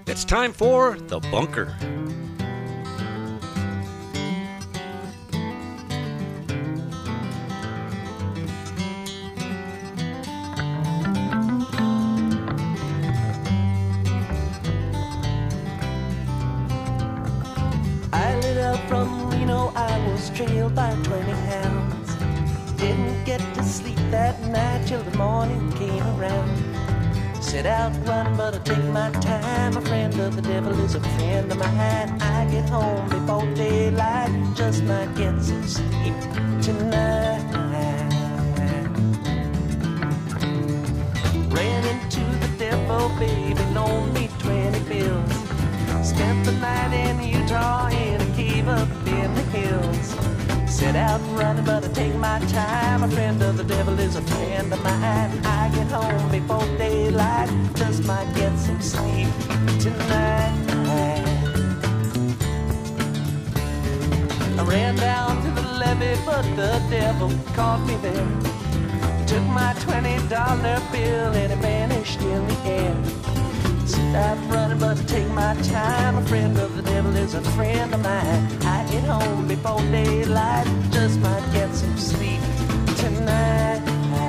It's time for The Bunker. I lit up from Reno, I was trailed by 20 hounds. Didn't get to sleep that night till the morning came around. Set out running, but I take my time. A friend of the devil is a friend of mine. I get home before daylight, just might get some sleep tonight. Ran into the devil, baby, loaned me 20 bills. Spent the night in Utah in a cave up in the hills. Set out running, but I take my time. A friend of the devil is a friend of mine. I get home before daylight, just might get some sleep tonight. I ran down to the levee, but the devil caught me there. Took my $20 bill and it vanished in the air. Stop running, but I take my time. A friend of the devil is a friend of mine. I get home before daylight, just might get some sleep tonight.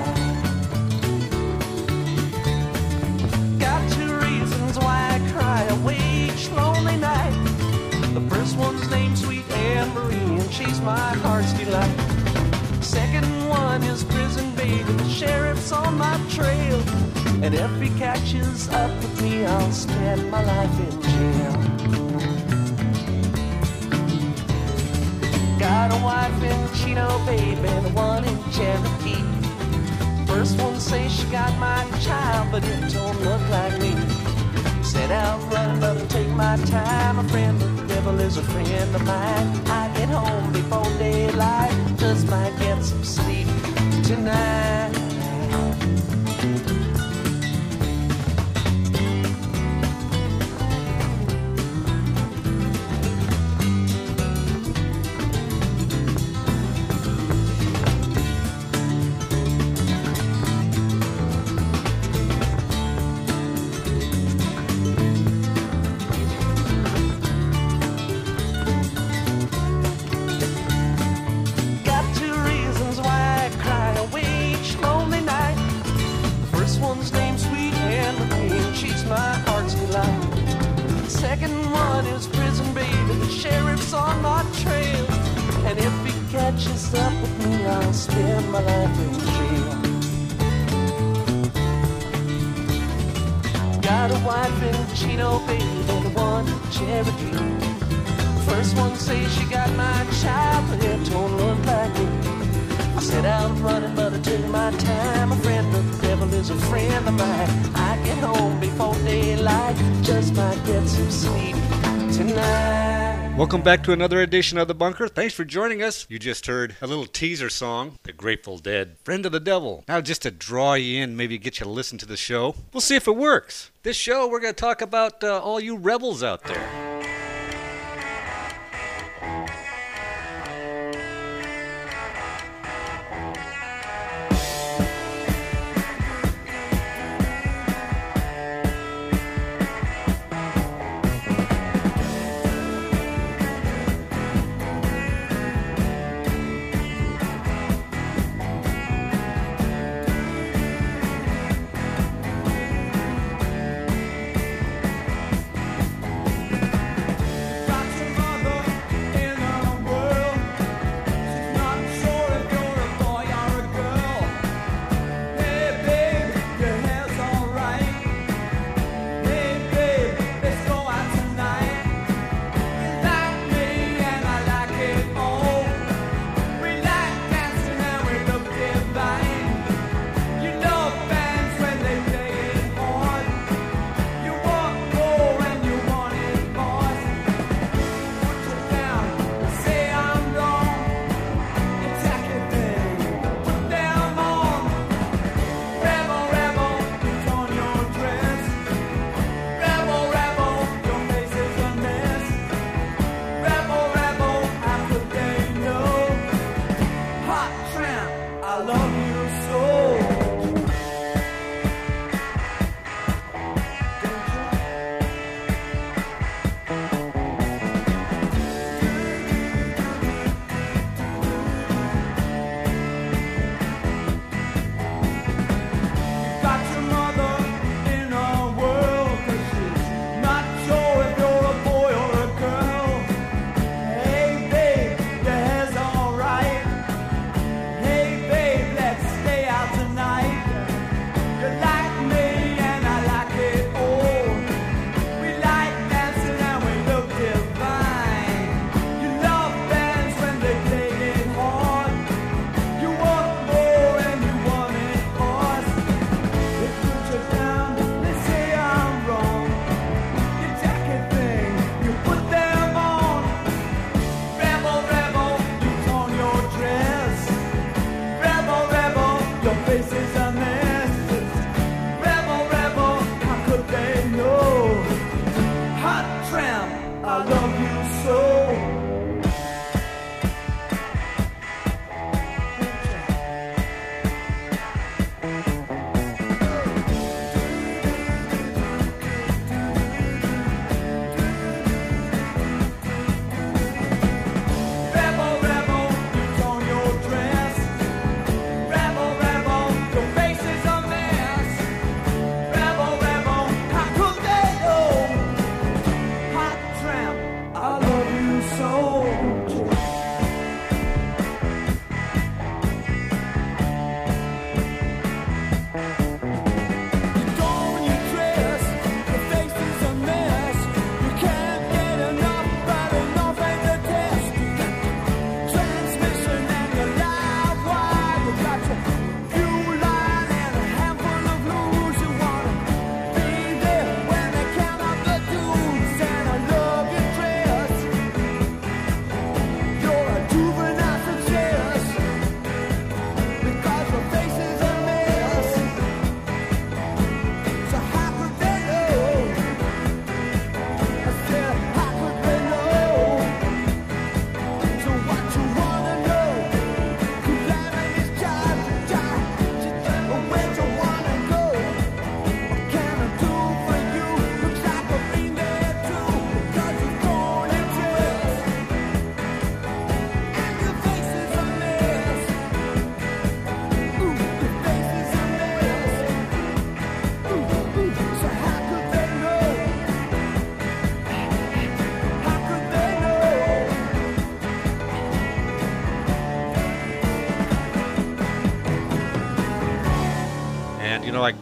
Got two reasons why I cry away each lonely night. The first one's named Sweet Anne Marie, and she's my heart's delight. Second one is prison baby, the sheriff's on my trail. And if he catches up with me, I'll spend my life in jail. Got a wife in Chino, baby, and one in Cherokee. First one says she got my child, but it don't look like me. Set out running, but I take my time. A friend of the devil is a friend of mine. I get home before daylight, just might get some sleep tonight. Second one is prison baby, the sheriff's on my trail. And if he catches up with me, I'll spend my life in jail. Got a wife in Chino, baby, and one in Cherokee. First one says she got my child, but it don't look like me. I set out running, but I took my time. A friend of the devil is a friend of mine. I get home before daylight, just might get some sleep tonight. Welcome back to another edition of The Bunker. Thanks for joining us. You just heard a little teaser song, The Grateful Dead, Friend of the Devil. Now just to draw you in, maybe get you to listen to the show. We'll see if it works. This show, we're going to talk about all you rebels out there.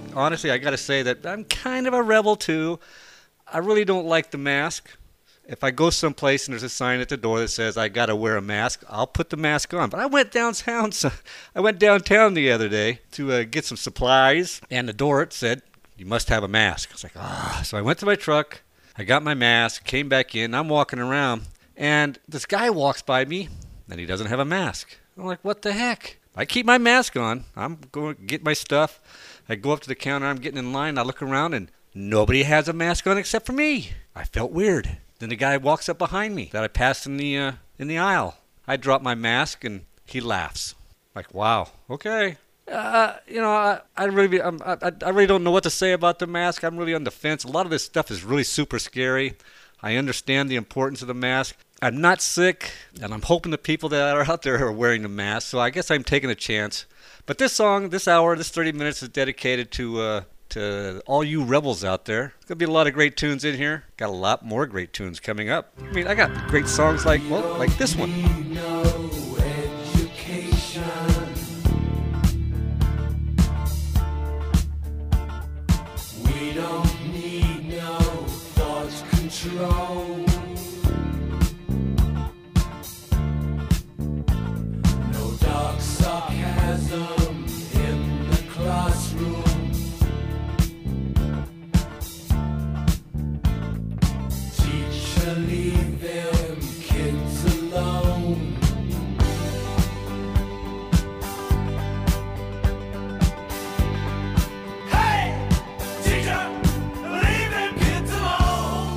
honestly, I got to say that I'm kind of a rebel too. I really don't like the mask. If I go someplace and there's a sign at the door that says I got to wear a mask, I'll put the mask on. But I went downtown. I went downtown the other day to get some supplies, and the door it said you must have a mask. I was like, ah. So I went to my truck. I got my mask, came back in. I'm walking around, and this guy walks by me, and he doesn't have a mask. I'm like, what the heck? I keep my mask on. I'm going to get my stuff. I go up to the counter. I'm getting in line. I look around, and nobody has a mask on except for me. I felt weird. Then the guy walks up behind me that I passed in the aisle. I drop my mask, and he laughs. Like, wow, okay. I really don't know what to say about the mask. I'm really on the fence. A lot of this stuff is really super scary. I understand the importance of the mask. I'm not sick, and I'm hoping the people that are out there are wearing the mask, so I guess I'm taking a chance. But this song, this hour, this 30 minutes is dedicated to all you rebels out there. There's going to be a lot of great tunes in here. Got a lot more great tunes coming up. I mean, I got great songs like this one. We don't need no thought control. No dark sarcasm in the classroom. Teacher, leave them kids alone. Hey, teacher, leave them kids alone.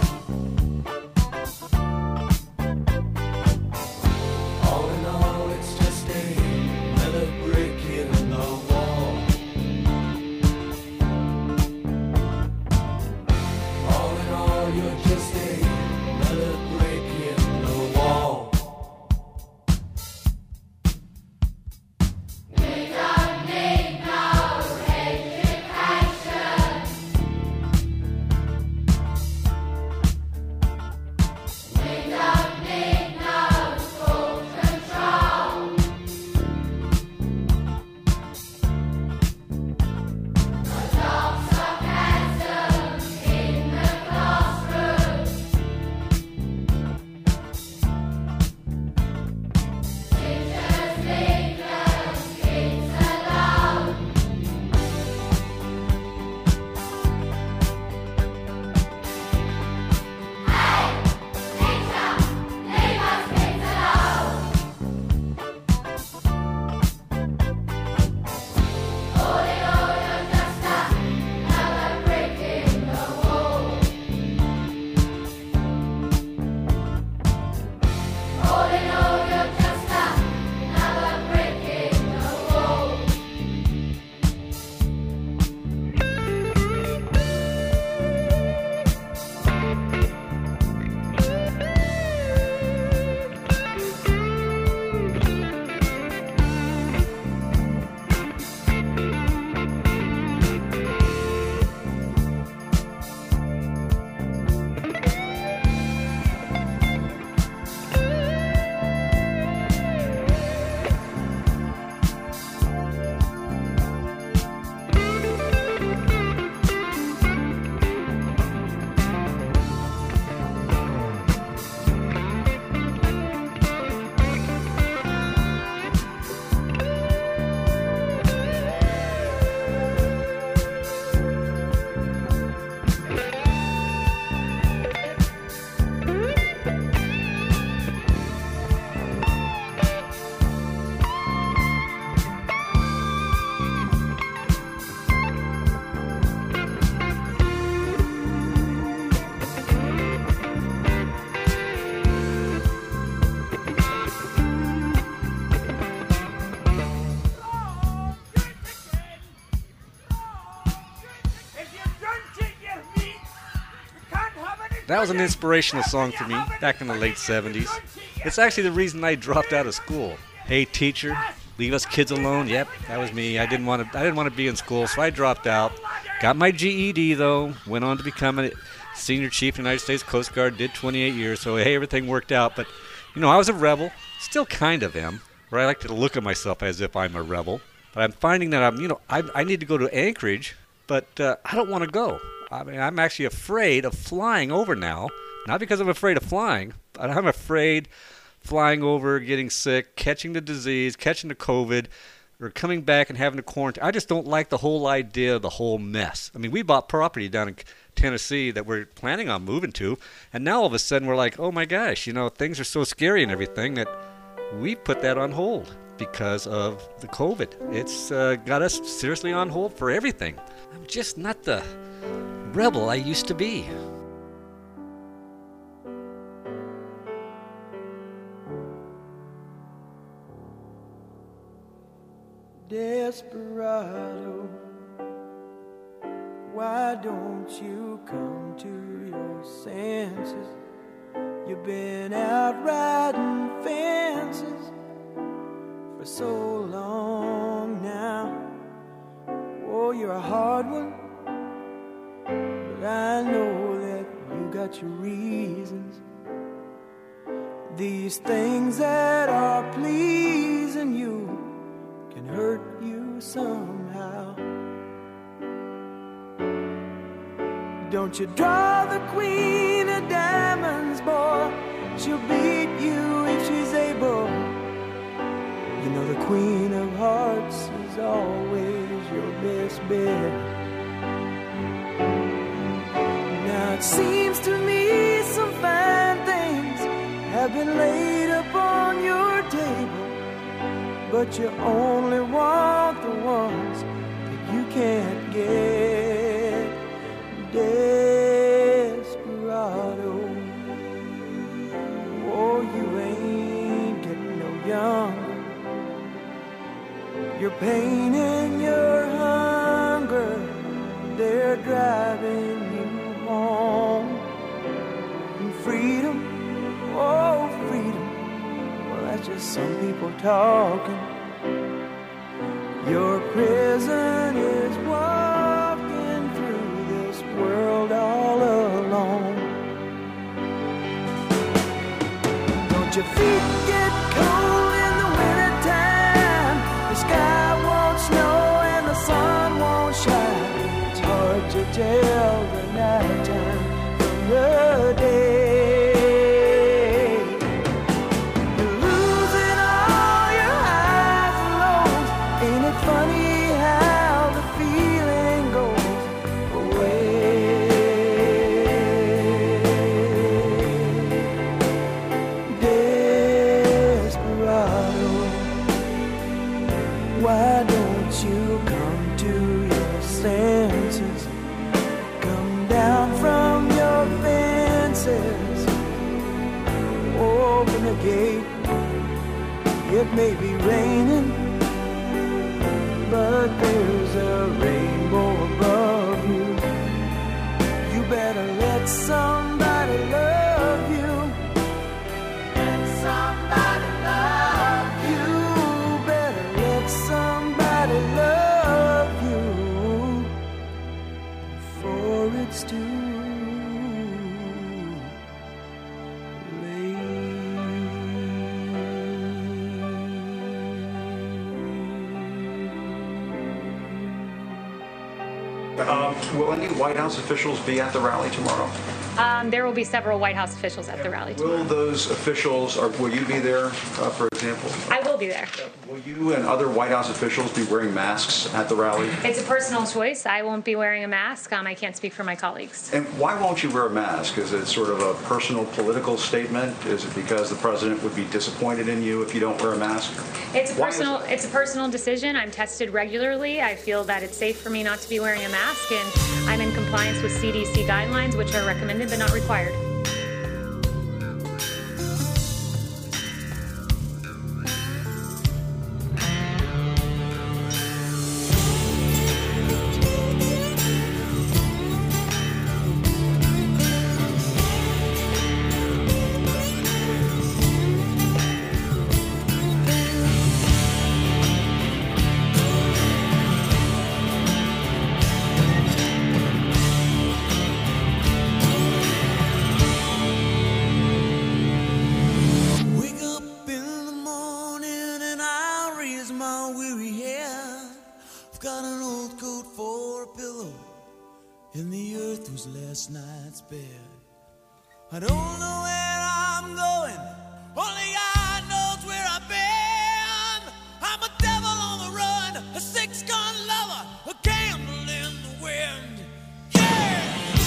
All in all, it's just another brick in the wall. All in all, you're just another brick in the wall. That was an inspirational song for me back in the late 70s. It's actually the reason I dropped out of school. Hey teacher, leave us kids alone. Yep, that was me. I didn't want to be in school, so I dropped out. Got my GED though, went on to become a senior chief in the United States Coast Guard, did 28 years, so hey, everything worked out. But, I was a rebel, still kind of am, or I like to look at myself as if I'm a rebel. But I'm finding that I need to go to Anchorage but I don't want to go. I mean, I'm actually afraid of flying over now. Not because I'm afraid of flying, but I'm afraid flying over, getting sick, catching the disease, catching the COVID, or coming back and having to quarantine. I just don't like the whole idea of the whole mess. I mean, we bought property down in Tennessee that we're planning on moving to, and now all of a sudden we're like, oh my gosh, things are so scary and everything that we put that on hold because of the COVID. It's got us seriously on hold for everything. I'm just not the rebel I used to be. Desperado, why don't you come to your senses? You've been out riding fences for so long now. Oh, you're a hard one, but I know that you got your reasons. These things that are pleasing you can hurt you somehow. Don't you draw the queen of diamonds, boy. She'll beat you if she's able. You know the queen of hearts is always your best bet. Now it seems to me some fine things have been laid upon your table, but you only want the ones that you can't get. Desperado, oh, you ain't getting no younger. Your pain and your hunger, they're driving you home. And freedom, oh, freedom, well, that's just some people talking. Your prison is walking through this world all alone. Don't your feet get cold in the wintertime? The sky won't snow and the sun won't shine. It's hard to tell the nighttime from the day. Funny how the feeling goes away. Desperado, why don't you come to your senses? Come down from your fences. Open the gate. It may be raining, but there's a rainbow above you. You better let somebody love you. Let somebody love you. Better let somebody love you before it's too late. Will any White House officials be at the rally tomorrow? There will be several White House officials at the rally tomorrow. Will those officials, or will you be there, for example? I will be there. Will you and other White House officials be wearing masks at the rally? It's a personal choice. I won't be wearing a mask. I can't speak for my colleagues. And why won't you wear a mask? Is it sort of a personal political statement? Is it because the president would be disappointed in you if you don't wear a mask? It's a personal decision. I'm tested regularly. I feel that it's safe for me not to be wearing a mask, and I'm in compliance with CDC guidelines, which are recommended but not required. was last night's bed. I don't know where I'm going, only God knows where I've been. I'm a devil on the run, a six-gun lover, a candle in the wind. Yeah!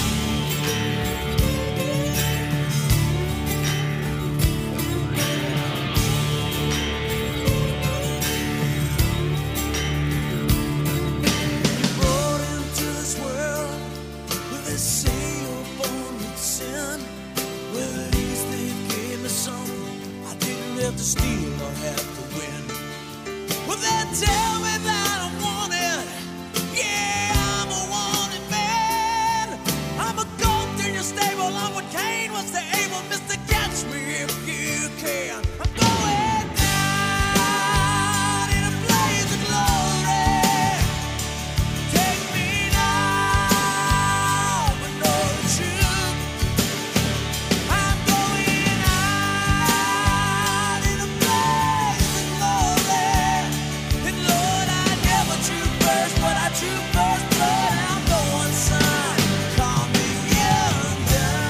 Brought into this world with this seal born with sin. Well, at least they gave me something I didn't have to steal or have to win. Well, they tell me that I'm wanted. Yeah, I'm a wanted man. I'm a goat in your stable. I'm what Cain was to Abel. Mr. Catch me if you can. I'm going down in a blaze of glory. Take me now, but know the truth. I'm going out in a blaze of glory. And Lord, I never drew first, but I drew first blood. I'm going son, call me young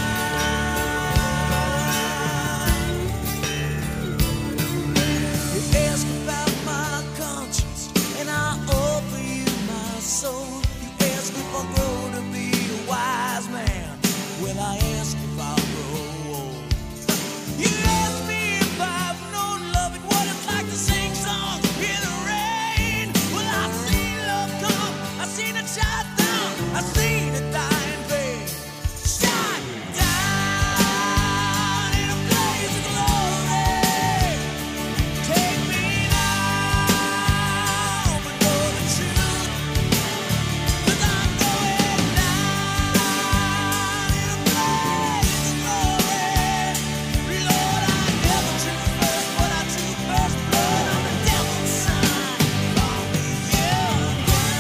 You ask about my conscience, and I offer you my soul. You ask if I'll grow to be a wise man. Well, I ask if I'll grow old. You ask me if I've known love and what it's like to sing songs in the rain. Well, I've seen love come, I've seen it shot down, I've seen it die in vain. Shot down in a blaze of glory. Take me now, but know the truth. 'Cause I'm going down in a blaze of glory. Lord, I never drew first, but I drew first blood. I'm the devil's son, call me young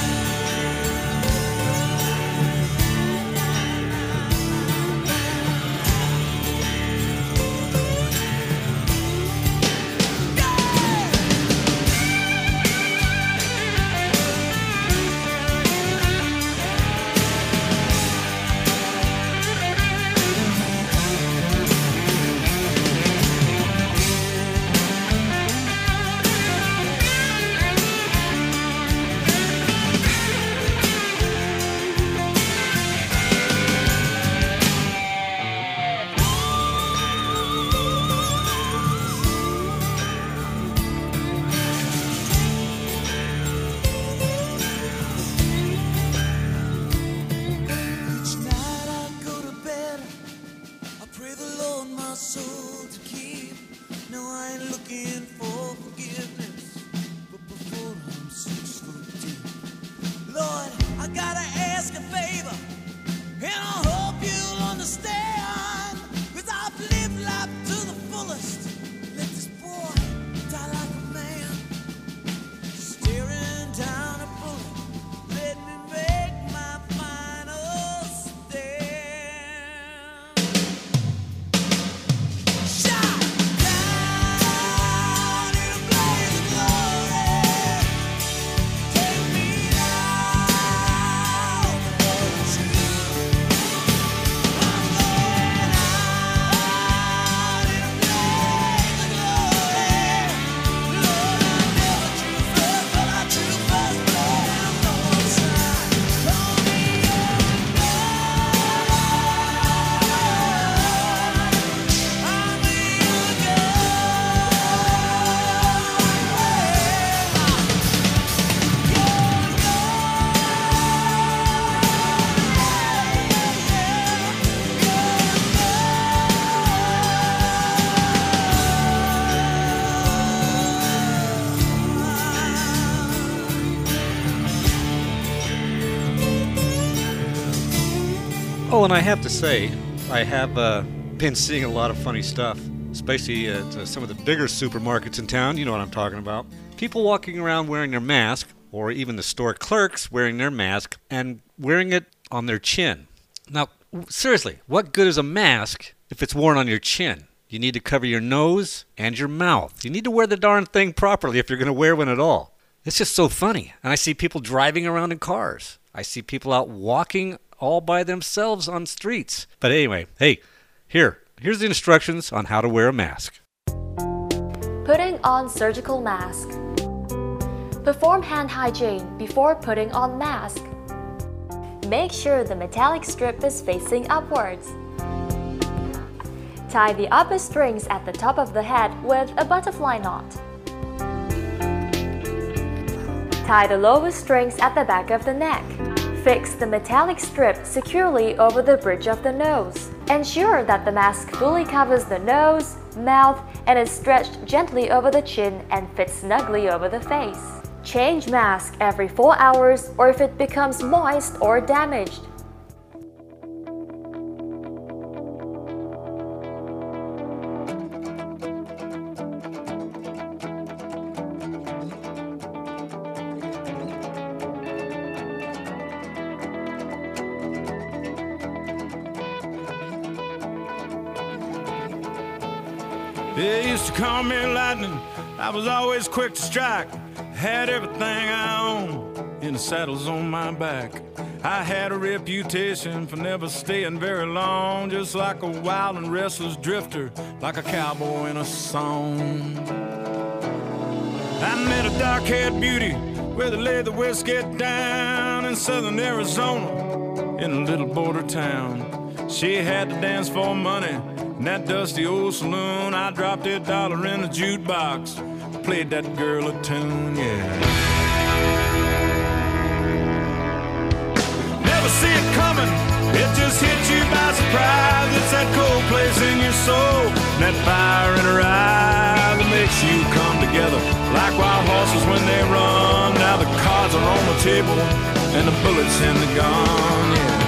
Each night I go to bed, I pray the Lord my soul to keep. No, I ain't looking for forgiveness, but before I'm 6 foot deep. Lord, I gotta ask a favor, and I hope you'll understand. 'Cause I've lived life to the fullest. Let this boy die like a man. Staring down a bullet, let me make my final stand. Shot down in a blaze of glory. Take me now, but know the truth. I'm going out in a blaze of glory. Lord, I never drew first, but I drew first blood. I'm going son, call me young I'm a young Oh, and I have to say, I have been seeing a lot of funny stuff, especially at some of the bigger supermarkets in town. You know what I'm talking about. People walking around wearing their mask, or even the store clerks wearing their mask and wearing it on their chin. Now, seriously, what good is a mask if it's worn on your chin? You need to cover your nose and your mouth. You need to wear the darn thing properly if you're going to wear one at all. It's just so funny. And I see people driving around in cars. I see people out walking all by themselves on streets. But anyway, hey, here's the instructions on how to wear a mask. Putting on surgical mask. Perform hand hygiene before putting on mask. Make sure the metallic strip is facing upwards. Tie the upper strings at the top of the head with a butterfly knot. Tie the lower strings at the back of the neck. Fix the metallic strip securely over the bridge of the nose. Ensure that the mask fully covers the nose, mouth, and is stretched gently over the chin and fits snugly over the face. Change mask every 4 hours or if it becomes moist or damaged. They used to call me lightning, I was always quick to strike. Had everything I own in the saddles on my back. I had a reputation for never staying very long, just like a wild and restless drifter, like a cowboy in a song. I met a dark-haired beauty where they laid the whiskey down in southern Arizona, in a little border town. She had to dance for money in that dusty old saloon. I dropped $1 in the jukebox, played that girl a tune, yeah. Never see it coming, it just hits you by surprise. It's that cold place in your soul, that fire in her eye that makes you come together like wild horses when they run. Now the cards are on the table and the bullets in the gun, yeah.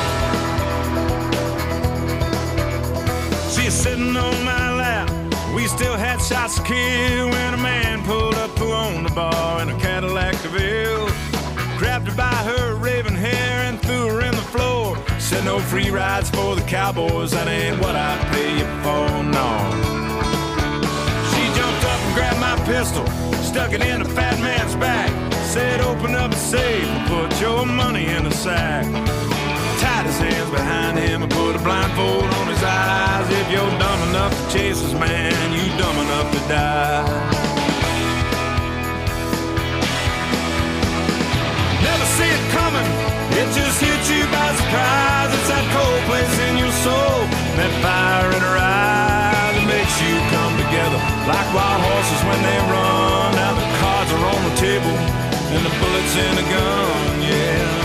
She's sitting on my lap, we still had shots to kill when a man pulled up who owned the bar in a Cadillac DeVille. Grabbed her by her raven hair and threw her in the floor. Said no free rides for the cowboys, that ain't what I pay you for, no. She jumped up and grabbed my pistol, stuck it in a fat man's back. Said open up the safe and put your money in the sack. Tied his hands behind him and put a blindfold on his eyes. If you're dumb enough to chase this man, you dumb enough to die. Never see it coming, it just hits you by surprise. It's that cold place in your soul, that fire in her eye that makes you come together like wild horses when they run. Now the cards are on the table and the bullets in the gun, yeah.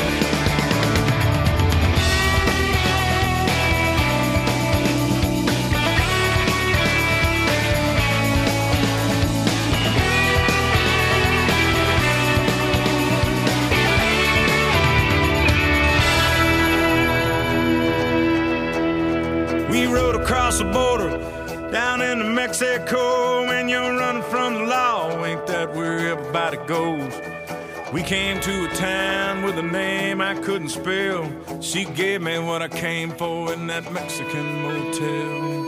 Across the border, down into Mexico. When you're running from the law, ain't that where everybody goes? We came to a town with a name I couldn't spell. She gave me what I came for in that Mexican motel.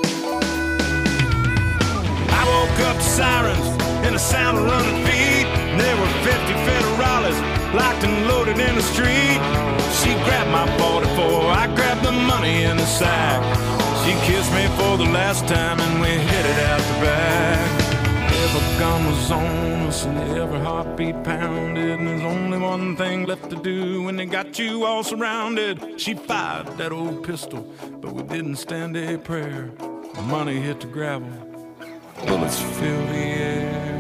I woke up to sirens and the sound of running feet. There were 50 federales locked and loaded in the street. She grabbed my 44, I grabbed the money in the sack. She kissed me for the last time and we headed out the back. Every gun was on us and every heartbeat pounded, and there's only one thing left to do when they got you all surrounded. She fired that old pistol, but we didn't stand a prayer. The money hit the gravel, bullets filled the air.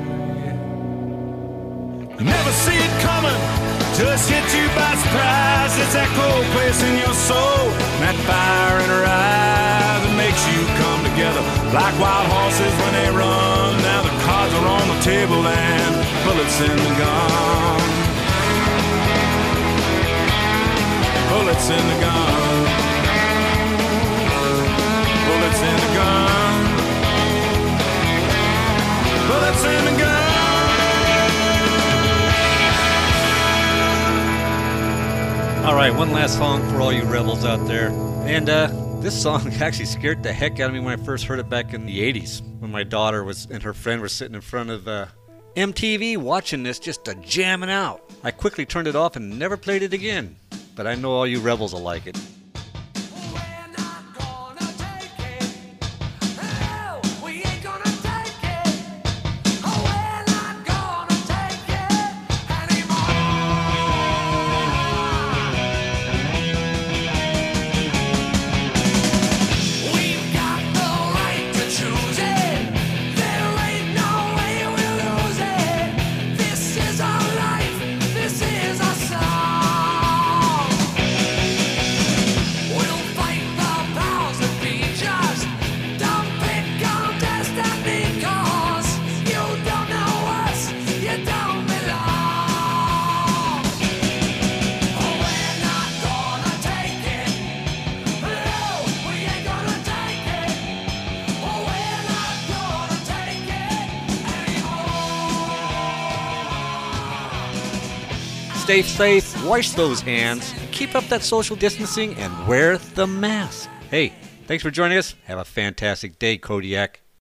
You never see it coming, just hit you by surprise. It's that cold place in your soul, that fire in her eyes that makes you come together like wild horses when they run. Now the cards are on the table and bullets in the gun. Bullets in the gun. Bullets in the gun. Bullets in the gun. All right, one last song for all you rebels out there. And this song actually scared the heck out of me when I first heard it back in the 80s, when my daughter and her friend were sitting in front of MTV watching this, just jamming out. I quickly turned it off and never played it again. but I know all you rebels will like it. Stay safe, wash those hands, keep up that social distancing, and wear the mask. Hey, thanks for joining us. Have a fantastic day, Kodiak.